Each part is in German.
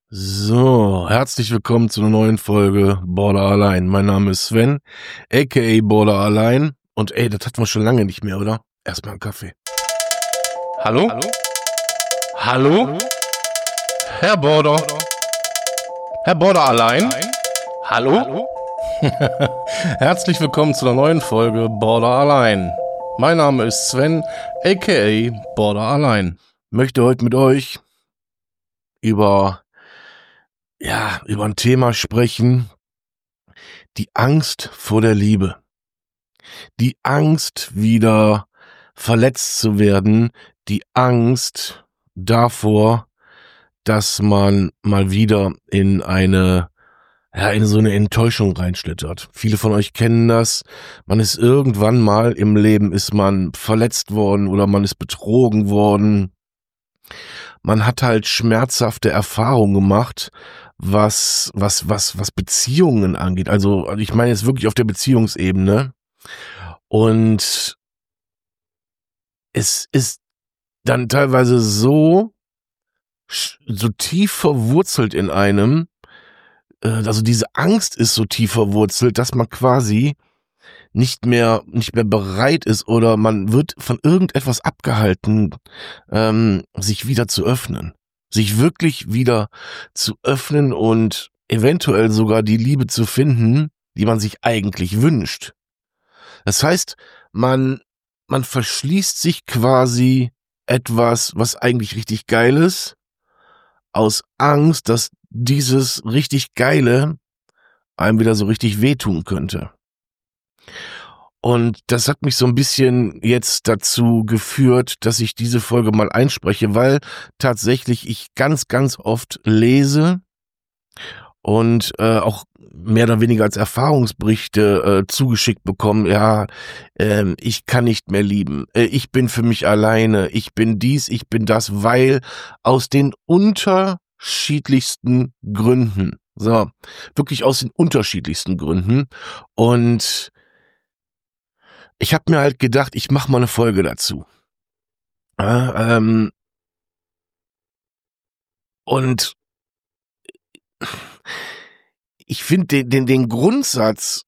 So, herzlich willkommen zu einer neuen Folge Border Allein. Mein Name ist Sven, aka Border Allein. Und das hatten wir schon lange nicht mehr, oder? Erstmal einen Kaffee. Hallo? Hallo? Herr Border? Herr Border Allein? Hallo? Herzlich willkommen zu einer neuen Folge Border Allein. Mein Name ist Sven, aka Border Allein. Möchte heute mit euch über ein Thema sprechen, die Angst vor der Liebe. Die Angst, wieder verletzt zu werden, die Angst davor, dass man mal wieder in so eine Enttäuschung reinschlittert. Viele von euch kennen das. Man ist irgendwann mal im Leben, ist man verletzt worden oder man ist betrogen worden. Man hat halt schmerzhafte Erfahrungen gemacht, was Beziehungen angeht. Also ich meine jetzt wirklich auf der Beziehungsebene. Und es ist dann teilweise so tief verwurzelt in einem, also diese Angst ist so tief verwurzelt, dass man quasi nicht mehr bereit ist oder man wird von irgendetwas abgehalten, sich wieder zu öffnen. Sich wirklich wieder zu öffnen und eventuell sogar die Liebe zu finden, die man sich eigentlich wünscht. Das heißt, man verschließt sich quasi etwas, was eigentlich richtig geil ist, aus Angst, dass dieses richtig Geile einem wieder so richtig wehtun könnte. Und das hat mich so ein bisschen jetzt dazu geführt, dass ich diese Folge mal einspreche, weil tatsächlich ich ganz, ganz oft lese und auch mehr oder weniger als Erfahrungsberichte zugeschickt bekommen. Ja, ich kann nicht mehr lieben, ich bin für mich alleine, ich bin dies, ich bin das, weil aus den unterschiedlichsten Gründen, so, wirklich aus den unterschiedlichsten Gründen. Und ich habe mir halt gedacht, ich mache mal eine Folge dazu. Und ich finde den Grundsatz,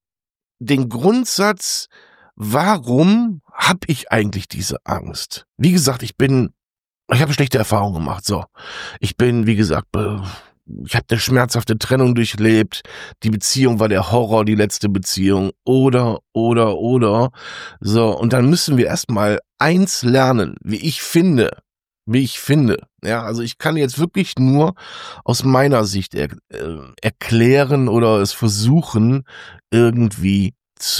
warum habe ich eigentlich diese Angst? Wie gesagt, ich habe schlechte Erfahrungen gemacht. So, ich bin, wie gesagt, ich habe eine schmerzhafte Trennung durchlebt. Die Beziehung war der Horror, die letzte Beziehung. Oder. So, und dann müssen wir erstmal eins lernen, wie ich finde. Ja, also ich kann jetzt wirklich nur aus meiner Sicht erklären oder es versuchen, irgendwie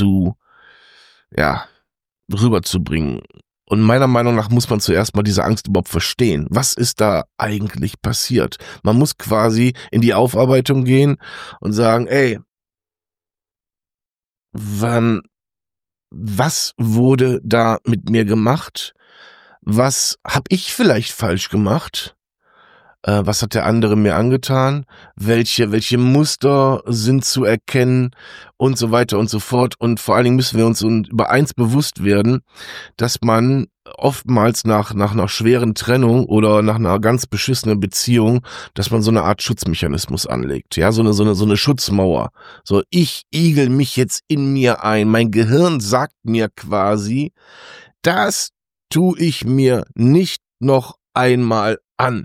rüberzubringen. Und meiner Meinung nach muss man zuerst mal diese Angst überhaupt verstehen. Was ist da eigentlich passiert? Man muss quasi in die Aufarbeitung gehen und sagen, ey, was wurde da mit mir gemacht? Was habe ich vielleicht falsch gemacht? Was hat der andere mir angetan? Welche Muster sind zu erkennen? Und so weiter und so fort. Und vor allen Dingen müssen wir uns über eins bewusst werden, dass man oftmals nach einer schweren Trennung oder nach einer ganz beschissenen Beziehung, dass man so eine Art Schutzmechanismus anlegt. Ja, so eine Schutzmauer. So, ich igel mich jetzt in mir ein. Mein Gehirn sagt mir quasi, das tue ich mir nicht noch einmal an.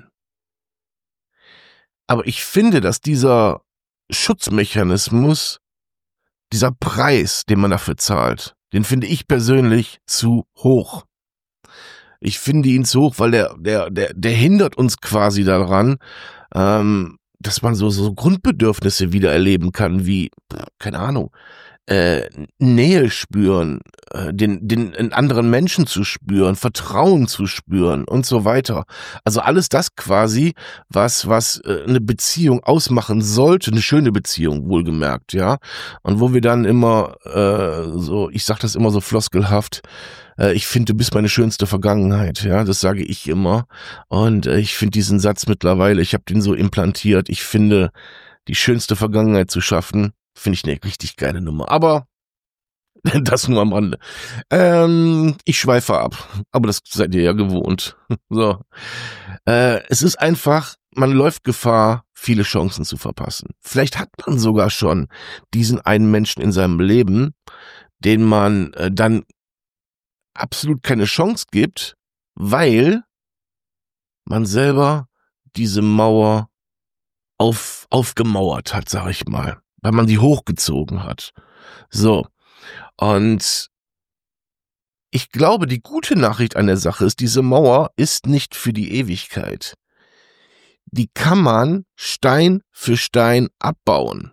Aber ich finde, dass dieser Schutzmechanismus, dieser Preis, den man dafür zahlt, den finde ich persönlich zu hoch. Ich finde ihn zu hoch, weil der hindert uns quasi daran, dass man so Grundbedürfnisse wieder erleben kann, wie, keine Ahnung, Nähe spüren, den anderen Menschen zu spüren, Vertrauen zu spüren und so weiter. Also alles das quasi, was eine Beziehung ausmachen sollte, eine schöne Beziehung, wohlgemerkt, ja. Und wo wir dann immer ich sag das immer so floskelhaft, ich finde, du bist meine schönste Vergangenheit, ja, das sage ich immer. Und ich finde diesen Satz mittlerweile, ich habe den so implantiert, ich finde, die schönste Vergangenheit zu schaffen, finde ich eine richtig geile Nummer. Aber das nur am Rande. Ich schweife ab. Aber das seid ihr ja gewohnt. So. Es ist einfach, man läuft Gefahr, viele Chancen zu verpassen. Vielleicht hat man sogar schon diesen einen Menschen in seinem Leben, den man dann absolut keine Chance gibt, weil man selber diese Mauer aufgemauert hat, sag ich mal, weil man die hochgezogen hat. So, und ich glaube, die gute Nachricht an der Sache ist, diese Mauer ist nicht für die Ewigkeit. Die kann man Stein für Stein abbauen,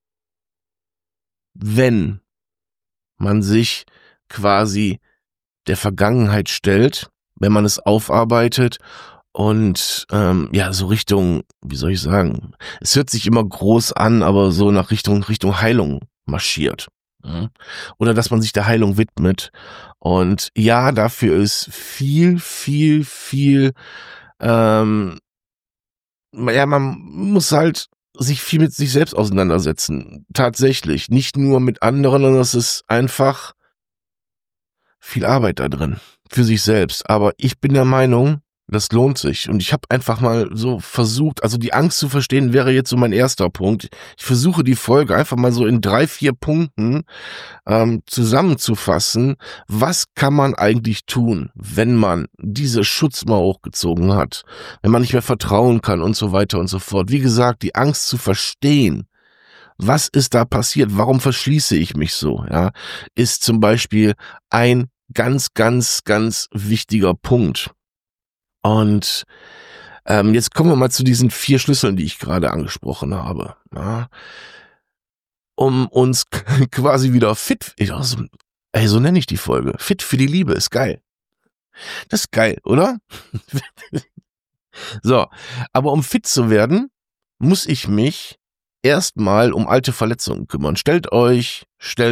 wenn man sich quasi der Vergangenheit stellt, wenn man es aufarbeitet und so Richtung, wie soll ich sagen, es hört sich immer groß an, aber so nach Richtung Heilung marschiert. Ja? Oder dass man sich der Heilung widmet. Und ja, dafür ist viel man muss halt sich viel mit sich selbst auseinandersetzen. Tatsächlich. Nicht nur mit anderen, sondern es ist einfach viel Arbeit da drin. Für sich selbst. Aber ich bin der Meinung, das lohnt sich. Und ich habe einfach mal so versucht, also die Angst zu verstehen wäre jetzt so mein erster Punkt. Ich versuche die Folge einfach mal so in 3-4 Punkten zusammenzufassen. Was kann man eigentlich tun, wenn man diese Schutzmauer hochgezogen hat? Wenn man nicht mehr vertrauen kann und so weiter und so fort. Wie gesagt, die Angst zu verstehen. Was ist da passiert? Warum verschließe ich mich so? Ja, ist zum Beispiel ein ganz wichtiger Punkt. Und jetzt kommen wir mal zu diesen 4 Schlüsseln, die ich gerade angesprochen habe. Ja, um uns quasi wieder fit, so nenne ich die Folge. Fit für die Liebe ist geil. Das ist geil, oder? So, aber um fit zu werden, muss ich mich erstmal um alte Verletzungen kümmern. Stellt euch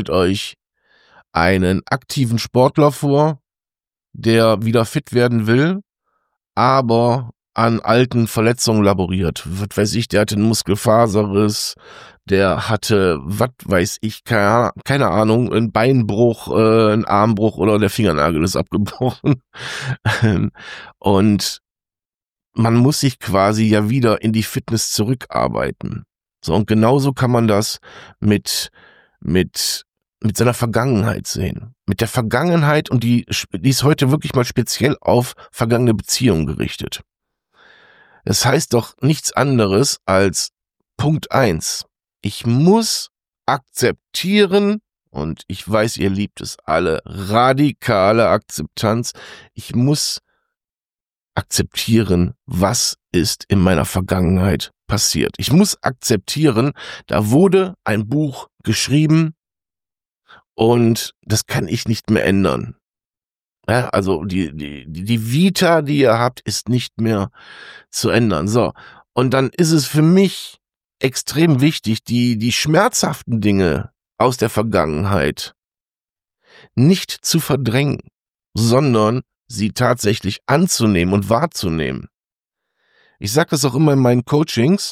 einen aktiven Sportler vor, der wieder fit werden will, aber an alten Verletzungen laboriert. Was weiß ich, der hatte einen Muskelfaserriss, der hatte, was weiß ich, keine Ahnung, einen Beinbruch, einen Armbruch oder der Fingernagel ist abgebrochen. Und man muss sich quasi ja wieder in die Fitness zurückarbeiten. So, und genauso kann man das mit seiner Vergangenheit sehen. Mit der Vergangenheit, und die ist heute wirklich mal speziell auf vergangene Beziehungen gerichtet. Das heißt doch nichts anderes als Punkt 1. Ich muss akzeptieren, und ich weiß, ihr liebt es alle, radikale Akzeptanz. Ich muss akzeptieren, was ist in meiner Vergangenheit passiert. Ich muss akzeptieren, da wurde ein Buch geschrieben und das kann ich nicht mehr ändern. Ja, also die Vita, die ihr habt, ist nicht mehr zu ändern. So, und dann ist es für mich extrem wichtig, die schmerzhaften Dinge aus der Vergangenheit nicht zu verdrängen, sondern sie tatsächlich anzunehmen und wahrzunehmen. Ich sage das auch immer in meinen Coachings.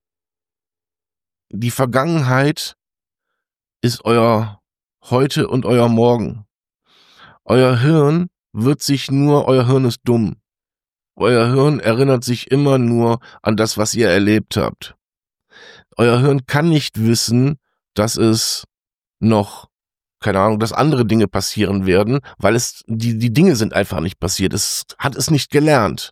Die Vergangenheit ist euer Heute und euer Morgen. Euer Hirn ist dumm. Euer Hirn erinnert sich immer nur an das, was ihr erlebt habt. Euer Hirn kann nicht wissen, dass es noch, keine Ahnung, dass andere Dinge passieren werden, weil die Dinge sind einfach nicht passiert. Es hat es nicht gelernt.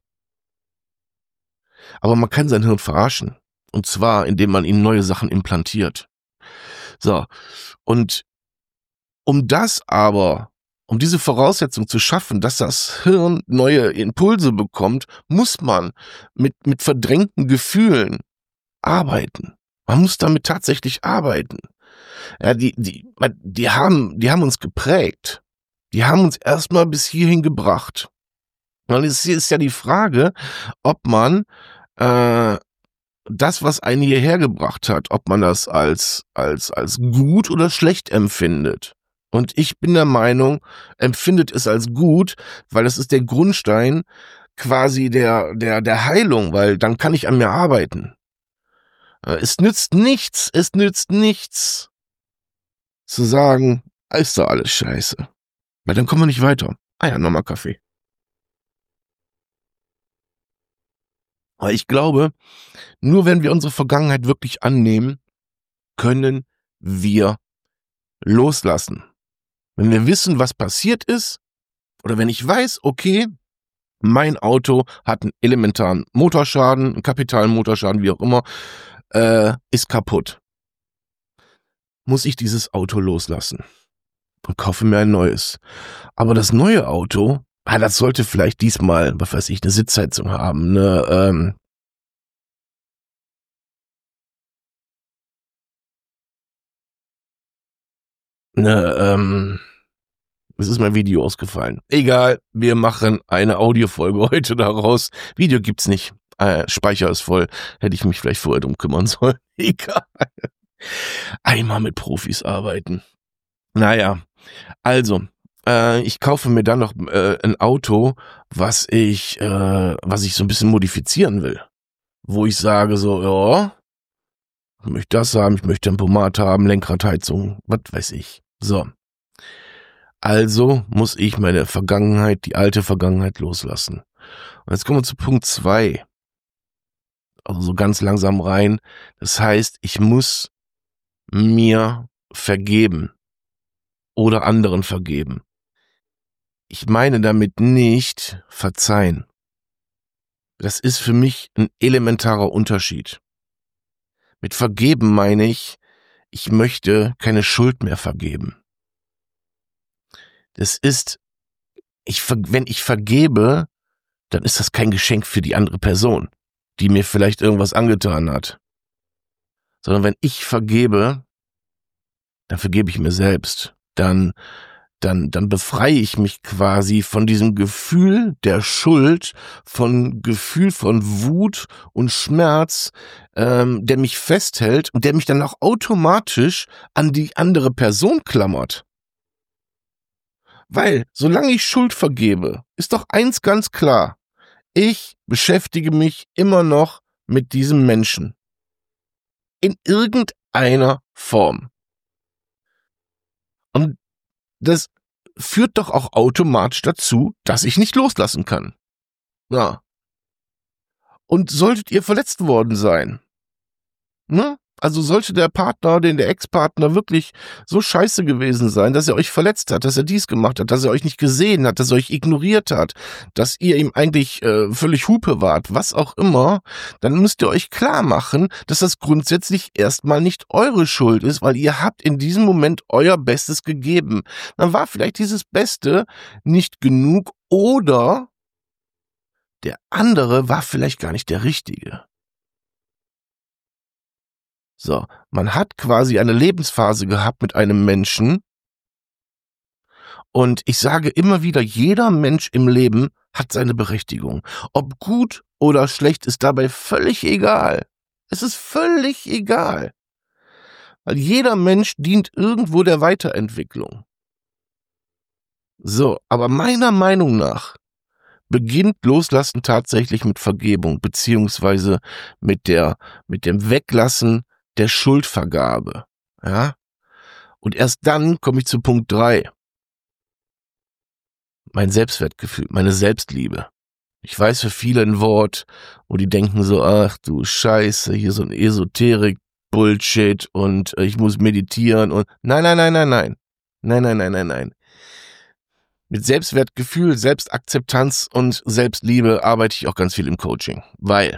Aber man kann sein Hirn verarschen. Und zwar, indem man ihm neue Sachen implantiert. So. Und um diese Voraussetzung zu schaffen, dass das Hirn neue Impulse bekommt, muss man mit verdrängten Gefühlen arbeiten. Man muss damit tatsächlich arbeiten. Ja, die haben uns geprägt. Die haben uns erstmal bis hierhin gebracht. Und es ist ja die Frage, ob man das, was einen hierher gebracht hat, ob man das als gut oder schlecht empfindet. Und ich bin der Meinung, empfindet es als gut, weil es ist der Grundstein quasi der Heilung, weil dann kann ich an mir arbeiten. Es nützt nichts zu sagen, ist doch alles scheiße. Weil dann kommen wir nicht weiter. Ah ja, nochmal Kaffee. Aber ich glaube, nur wenn wir unsere Vergangenheit wirklich annehmen, können wir loslassen. Wenn wir wissen, was passiert ist, oder wenn ich weiß, okay, mein Auto hat einen elementaren Motorschaden, einen kapitalen Motorschaden, wie auch immer, ist kaputt, muss ich dieses Auto loslassen und kaufe mir ein neues. Aber das neue Auto, das sollte vielleicht diesmal, was weiß ich, eine Sitzheizung haben, es ist mein Video ausgefallen. Egal, wir machen eine Audiofolge heute daraus. Video gibt's nicht. Speicher ist voll. Hätte ich mich vielleicht vorher drum kümmern sollen. Egal. Einmal mit Profis arbeiten. Naja, also, ich kaufe mir dann noch ein Auto, was ich so ein bisschen modifizieren will. Wo ich sage so, ja, ich möchte das haben, ich möchte Tempomat haben, Lenkradheizung, was weiß ich. So. Also muss ich meine Vergangenheit, die alte Vergangenheit loslassen. Und jetzt kommen wir zu Punkt 2. Also so ganz langsam rein. Das heißt, ich muss mir vergeben oder anderen vergeben. Ich meine damit nicht verzeihen. Das ist für mich ein elementarer Unterschied. Mit vergeben meine ich möchte keine Schuld mehr vergeben. Das ist, wenn ich vergebe, dann ist das kein Geschenk für die andere Person, die mir vielleicht irgendwas angetan hat. Sondern wenn ich vergebe, dann vergebe ich mir selbst. Dann befreie ich mich quasi von diesem Gefühl der Schuld, von Gefühl von Wut und Schmerz, der mich festhält und der mich dann auch automatisch an die andere Person klammert. Weil, solange ich Schuld vergebe, ist doch eins ganz klar. Ich beschäftige mich immer noch mit diesem Menschen. In irgendeiner Form. Und das führt doch auch automatisch dazu, dass ich nicht loslassen kann. Ja. Und solltet ihr verletzt worden sein, ne? Also sollte der Partner, der Ex-Partner wirklich so scheiße gewesen sein, dass er euch verletzt hat, dass er dies gemacht hat, dass er euch nicht gesehen hat, dass er euch ignoriert hat, dass ihr ihm eigentlich völlig Hupe wart, was auch immer, dann müsst ihr euch klar machen, dass das grundsätzlich erstmal nicht eure Schuld ist, weil ihr habt in diesem Moment euer Bestes gegeben. Dann war vielleicht dieses Beste nicht genug oder der andere war vielleicht gar nicht der Richtige. So, man hat quasi eine Lebensphase gehabt mit einem Menschen und ich sage immer wieder, jeder Mensch im Leben hat seine Berechtigung. Ob gut oder schlecht ist dabei völlig egal. Es ist völlig egal. Weil jeder Mensch dient irgendwo der Weiterentwicklung. So, aber meiner Meinung nach beginnt Loslassen tatsächlich mit Vergebung, beziehungsweise mit dem Weglassen der Schuldvergabe, ja. Und erst dann komme ich zu Punkt 3. Mein Selbstwertgefühl, meine Selbstliebe. Ich weiß für viele ein Wort, wo die denken so, ach du Scheiße, hier so ein Esoterik-Bullshit und ich muss meditieren und nein. Mit Selbstwertgefühl, Selbstakzeptanz und Selbstliebe arbeite ich auch ganz viel im Coaching, weil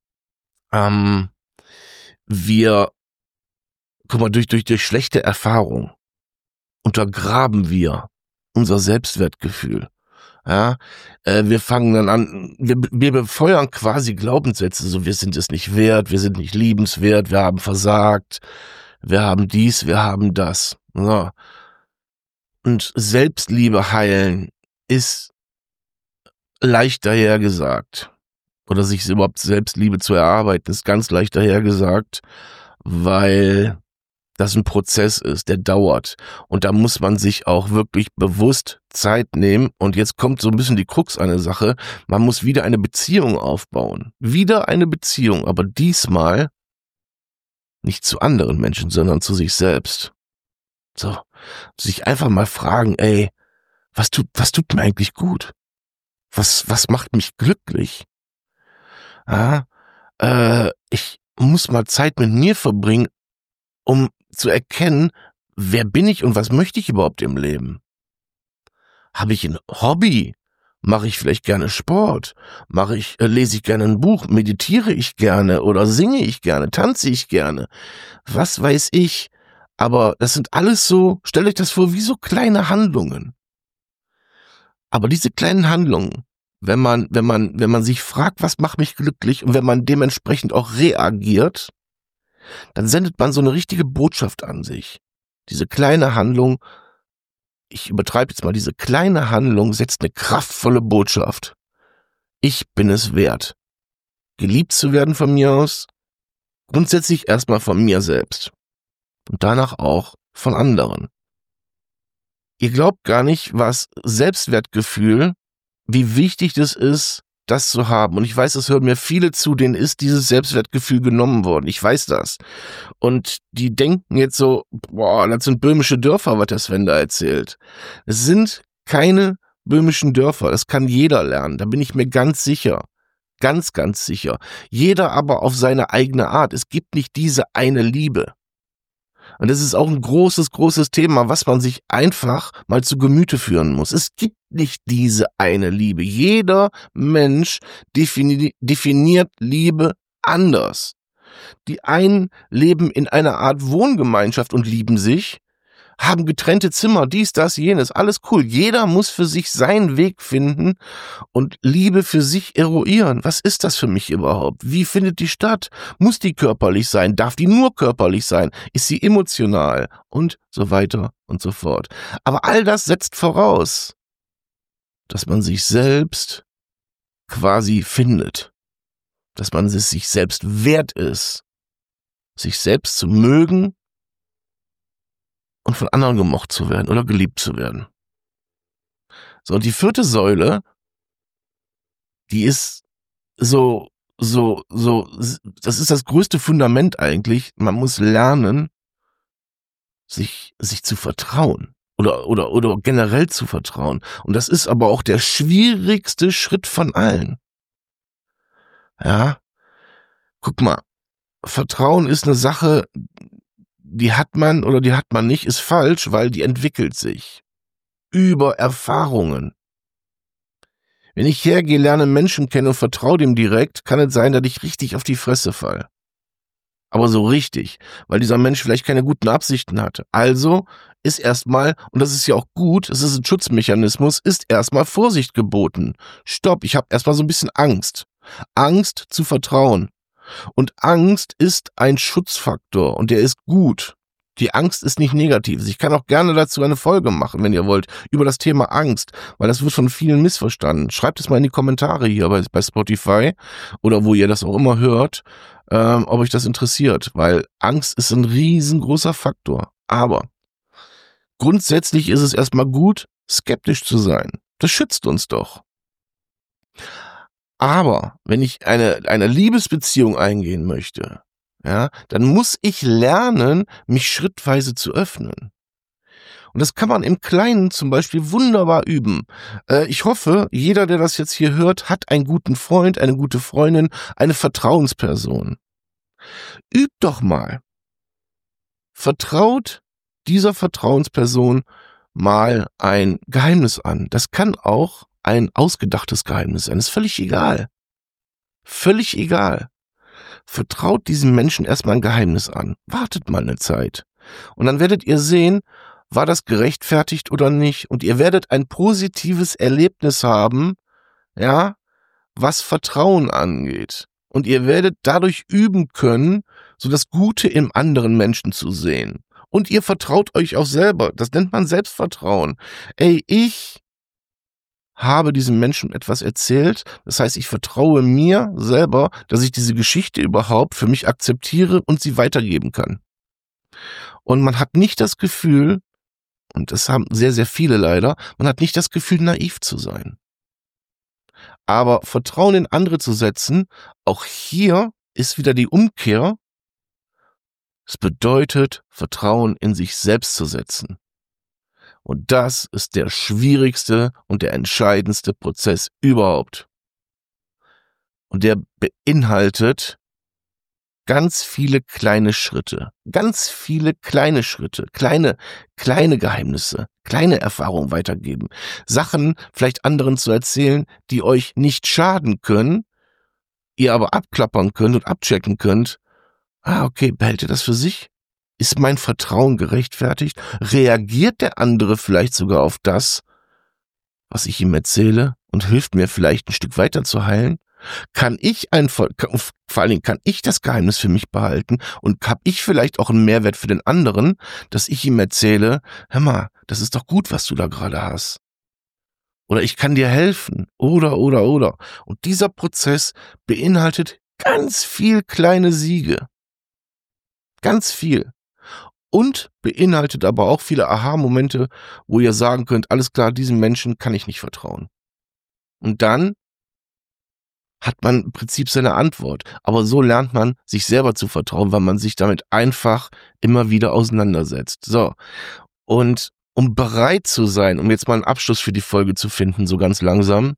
guck mal, durch schlechte Erfahrung untergraben wir unser Selbstwertgefühl. Ja, wir fangen dann an, wir befeuern quasi Glaubenssätze, so wir sind es nicht wert, wir sind nicht liebenswert, wir haben versagt, wir haben dies, wir haben das. Ja. Und Selbstliebe heilen ist leicht dahergesagt. Oder sich überhaupt Selbstliebe zu erarbeiten, ist ganz leicht dahergesagt, weil das ein Prozess ist, der dauert. Und da muss man sich auch wirklich bewusst Zeit nehmen. Und jetzt kommt so ein bisschen die Krux an der Sache. Man muss wieder eine Beziehung aufbauen. Wieder eine Beziehung, aber diesmal nicht zu anderen Menschen, sondern zu sich selbst. So, sich einfach mal fragen, ey, was tut mir eigentlich gut? Was macht mich glücklich? Ja, ich muss mal Zeit mit mir verbringen, um zu erkennen, wer bin ich und was möchte ich überhaupt im Leben? Habe ich ein Hobby? Mache ich vielleicht gerne Sport? Lese ich gerne ein Buch? Meditiere ich gerne oder singe ich gerne? Tanze ich gerne? Was weiß ich? Aber das sind alles so, stellt euch das vor, wie so kleine Handlungen. Aber diese kleinen Handlungen, wenn man sich fragt, was macht mich glücklich und wenn man dementsprechend auch reagiert, dann sendet man so eine richtige Botschaft an sich. Diese kleine Handlung, ich übertreibe jetzt mal, diese kleine Handlung setzt eine kraftvolle Botschaft. Ich bin es wert, geliebt zu werden von mir aus, grundsätzlich erstmal von mir selbst und danach auch von anderen. Ihr glaubt gar nicht, was Selbstwertgefühl, wie wichtig das ist, das zu haben. Und ich weiß, es hören mir viele zu, denen ist dieses Selbstwertgefühl genommen worden. Ich weiß das. Und die denken jetzt so, boah, das sind böhmische Dörfer, was der Sven da erzählt. Es sind keine böhmischen Dörfer. Das kann jeder lernen. Da bin ich mir ganz sicher. Ganz, ganz sicher. Jeder aber auf seine eigene Art. Es gibt nicht diese eine Liebe. Und das ist auch ein großes, großes Thema, was man sich einfach mal zu Gemüte führen muss. Es gibt nicht diese eine Liebe. Jeder Mensch definiert Liebe anders. Die einen leben in einer Art Wohngemeinschaft und lieben sich, haben getrennte Zimmer, dies, das, jenes, alles cool. Jeder muss für sich seinen Weg finden und Liebe für sich eruieren. Was ist das für mich überhaupt? Wie findet die statt? Muss die körperlich sein? Darf die nur körperlich sein? Ist sie emotional? Und so weiter und so fort. Aber all das setzt voraus, dass man sich selbst quasi findet. Dass man es sich selbst wert ist, sich selbst zu mögen und von anderen gemocht zu werden oder geliebt zu werden. So, und die vierte Säule, die ist das ist das größte Fundament eigentlich. Man muss lernen, sich zu vertrauen oder generell zu vertrauen. Und das ist aber auch der schwierigste Schritt von allen. Ja, guck mal, Vertrauen ist eine Sache, die hat man oder die hat man nicht, ist falsch, weil die entwickelt sich über Erfahrungen. Wenn ich hergehe, lerne Menschen kennen und vertraue dem direkt, kann es sein, dass ich richtig auf die Fresse falle. Aber so richtig, weil dieser Mensch vielleicht keine guten Absichten hatte. Also ist erstmal, und das ist ja auch gut, es ist ein Schutzmechanismus, ist erstmal Vorsicht geboten. Stopp, ich habe erstmal so ein bisschen Angst. Angst zu vertrauen. Und Angst ist ein Schutzfaktor und der ist gut. Die Angst ist nicht negativ. Ich kann auch gerne dazu eine Folge machen, wenn ihr wollt, über das Thema Angst, weil das wird von vielen missverstanden. Schreibt es mal in die Kommentare hier bei Spotify oder wo ihr das auch immer hört, ob euch das interessiert, weil Angst ist ein riesengroßer Faktor. Aber grundsätzlich ist es erstmal gut, skeptisch zu sein. Das schützt uns doch. Aber wenn ich eine Liebesbeziehung eingehen möchte, ja, dann muss ich lernen, mich schrittweise zu öffnen. Und das kann man im Kleinen zum Beispiel wunderbar üben. Ich hoffe, jeder, der das jetzt hier hört, hat einen guten Freund, eine gute Freundin, eine Vertrauensperson. Übt doch mal. Vertraut dieser Vertrauensperson mal ein Geheimnis an. Das kann auch ein ausgedachtes Geheimnis sein. Ist völlig egal. Völlig egal. Vertraut diesem Menschen erstmal ein Geheimnis an. Wartet mal eine Zeit. Und dann werdet ihr sehen, war das gerechtfertigt oder nicht. Und ihr werdet ein positives Erlebnis haben, ja, was Vertrauen angeht. Und ihr werdet dadurch üben können, so das Gute im anderen Menschen zu sehen. Und ihr vertraut euch auch selber. Das nennt man Selbstvertrauen. Ey, ich habe diesem Menschen etwas erzählt. Das heißt, ich vertraue mir selber, dass ich diese Geschichte überhaupt für mich akzeptiere und sie weitergeben kann. Und man hat nicht das Gefühl, und das haben sehr, sehr viele leider, man hat nicht das Gefühl, naiv zu sein. Aber Vertrauen in andere zu setzen, auch hier ist wieder die Umkehr. Es bedeutet, Vertrauen in sich selbst zu setzen. Und das ist der schwierigste und der entscheidendste Prozess überhaupt. Und der beinhaltet ganz viele kleine Schritte, kleine Geheimnisse, kleine Erfahrungen weitergeben, Sachen vielleicht anderen zu erzählen, die euch nicht schaden können, ihr aber abklappern könnt und abchecken könnt. Okay, behält ihr das für sich? Ist mein Vertrauen gerechtfertigt? Reagiert der andere vielleicht sogar auf das, was ich ihm erzähle und hilft mir vielleicht ein Stück weiter zu heilen? Vor allen Dingen kann ich das Geheimnis für mich behalten und habe ich vielleicht auch einen Mehrwert für den anderen, dass ich ihm erzähle, hör mal, das ist doch gut, was du da gerade hast. Oder ich kann dir helfen. Oder. Und dieser Prozess beinhaltet ganz viel kleine Siege. Ganz viel. Und beinhaltet aber auch viele Aha-Momente, wo ihr sagen könnt, alles klar, diesem Menschen kann ich nicht vertrauen. Und dann hat man im Prinzip seine Antwort. Aber so lernt man, sich selber zu vertrauen, weil man sich damit einfach immer wieder auseinandersetzt. So. Und um bereit zu sein, um jetzt mal einen Abschluss für die Folge zu finden, so ganz langsam,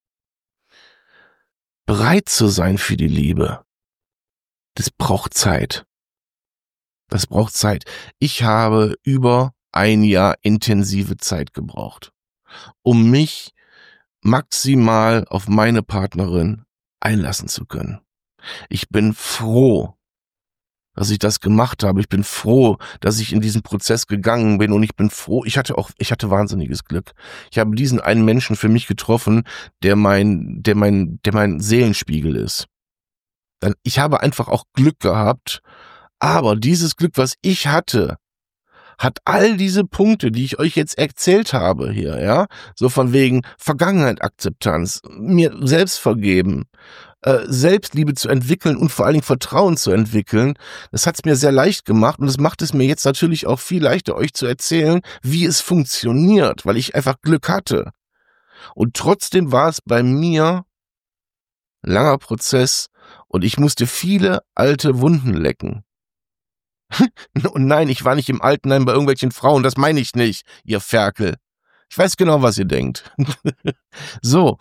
bereit zu sein für die Liebe, das braucht Zeit. Das braucht Zeit. Ich habe über ein Jahr intensive Zeit gebraucht, um mich maximal auf meine Partnerin einlassen zu können. Ich bin froh, dass ich das gemacht habe. Ich bin froh, dass ich in diesen Prozess gegangen bin und ich bin froh, ich hatte wahnsinniges Glück. Ich habe diesen einen Menschen für mich getroffen, der mein Seelenspiegel ist. Ich habe einfach auch Glück gehabt, aber dieses Glück, was ich hatte, hat all diese Punkte, die ich euch jetzt erzählt habe hier, ja, so von wegen Vergangenheit, Akzeptanz, mir selbst vergeben, Selbstliebe zu entwickeln und vor allen Dingen Vertrauen zu entwickeln, das hat es mir sehr leicht gemacht und das macht es mir jetzt natürlich auch viel leichter, euch zu erzählen, wie es funktioniert, weil ich einfach Glück hatte. Und trotzdem war es bei mir ein langer Prozess und ich musste viele alte Wunden lecken. Und nein, ich war nicht im Altenheim bei irgendwelchen Frauen, das meine ich nicht, ihr Ferkel. Ich weiß genau, was ihr denkt. So,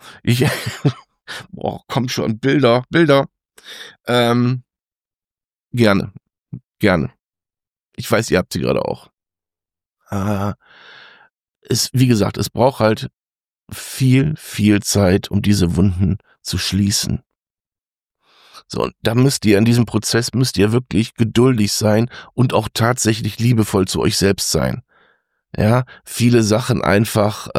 kommt schon, Bilder. Gerne. Ich weiß, ihr habt sie gerade auch. Wie gesagt, es braucht halt viel Zeit, um diese Wunden zu schließen. So, und da in diesem Prozess müsst ihr wirklich geduldig sein und auch tatsächlich liebevoll zu euch selbst sein. Ja, viele Sachen einfach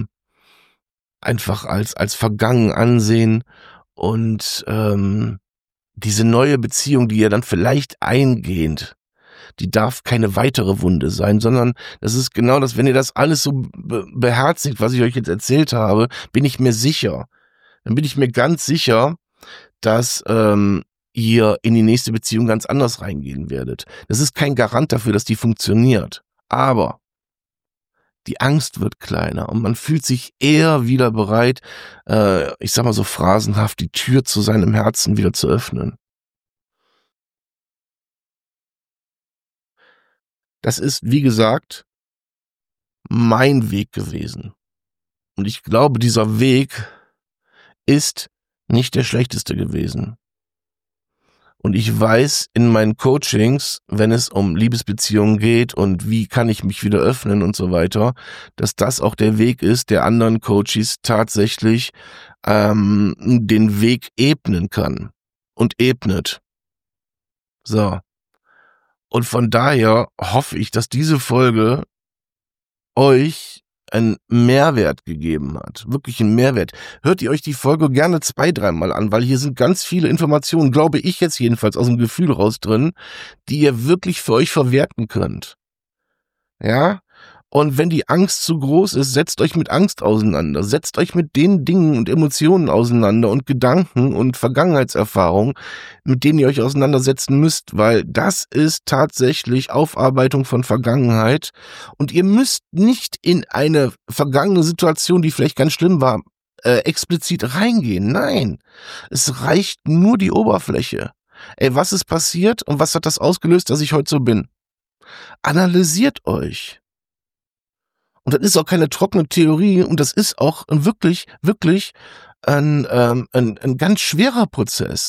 als vergangen ansehen und diese neue Beziehung, die ihr dann vielleicht eingeht, die darf keine weitere Wunde sein, sondern das ist genau das, wenn ihr das alles so beherzigt, was ich euch jetzt erzählt habe, bin ich mir sicher. Dann bin ich mir ganz sicher, dass ihr in die nächste Beziehung ganz anders reingehen werdet. Das ist kein Garant dafür, dass die funktioniert. Aber die Angst wird kleiner und man fühlt sich eher wieder bereit, ich sag mal so phrasenhaft, die Tür zu seinem Herzen wieder zu öffnen. Das ist, wie gesagt, mein Weg gewesen. Und ich glaube, dieser Weg ist nicht der schlechteste gewesen. Und ich weiß in meinen Coachings, wenn es um Liebesbeziehungen geht und wie kann ich mich wieder öffnen und so weiter, dass das auch der Weg ist, der anderen Coaches tatsächlich den Weg ebnen kann und ebnet. So. Und von daher hoffe ich, dass diese Folge euch einen Mehrwert gegeben hat. Wirklich einen Mehrwert. Hört ihr euch die Folge gerne 2-3 Mal an, weil hier sind ganz viele Informationen, glaube ich jetzt jedenfalls aus dem Gefühl raus drin, die ihr wirklich für euch verwerten könnt. Ja? Und wenn die Angst zu groß ist, setzt euch mit Angst auseinander. Setzt euch mit den Dingen und Emotionen auseinander und Gedanken und Vergangenheitserfahrungen, mit denen ihr euch auseinandersetzen müsst, weil das ist tatsächlich Aufarbeitung von Vergangenheit. Und ihr müsst nicht in eine vergangene Situation, die vielleicht ganz schlimm war, explizit reingehen. Nein, es reicht nur die Oberfläche. Was ist passiert und was hat das ausgelöst, dass ich heute so bin? Analysiert euch. Und das ist auch keine trockene Theorie und das ist auch wirklich ein ganz schwerer Prozess.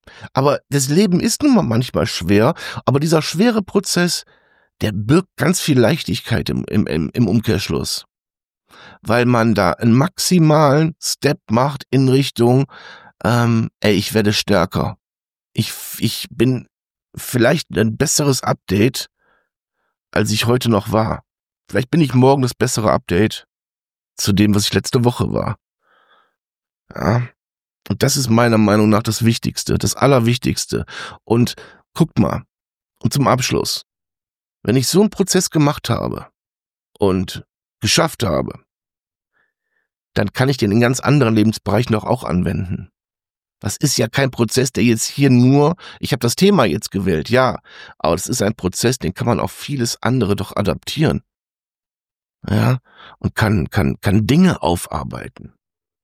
Aber das Leben ist nun mal manchmal schwer, aber dieser schwere Prozess, der birgt ganz viel Leichtigkeit im Umkehrschluss, weil man da einen maximalen Step macht in Richtung, ich werde stärker. Ich bin vielleicht ein besseres Update, als ich heute noch war. Vielleicht bin ich morgen das bessere Update zu dem, was ich letzte Woche war. Ja. Und das ist meiner Meinung nach das Wichtigste, das Allerwichtigste. Und guckt mal, und zum Abschluss, wenn ich so einen Prozess gemacht habe und geschafft habe, dann kann ich den in ganz anderen Lebensbereichen doch auch anwenden. Das ist ja kein Prozess, der jetzt hier nur, ich habe das Thema jetzt gewählt, ja, aber das ist ein Prozess, den kann man auf vieles andere doch adaptieren. Ja, und kann Dinge aufarbeiten,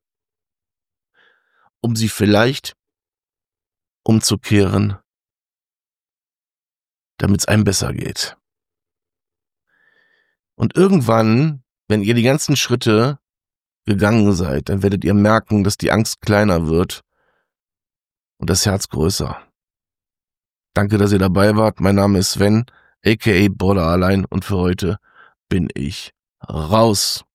um sie vielleicht umzukehren, damit es einem besser geht. Und irgendwann, wenn ihr die ganzen Schritte gegangen seid, dann werdet ihr merken, dass die Angst kleiner wird und das Herz größer. Danke, dass ihr dabei wart. Mein Name ist Sven, aka Borderline, und für heute bin ich raus.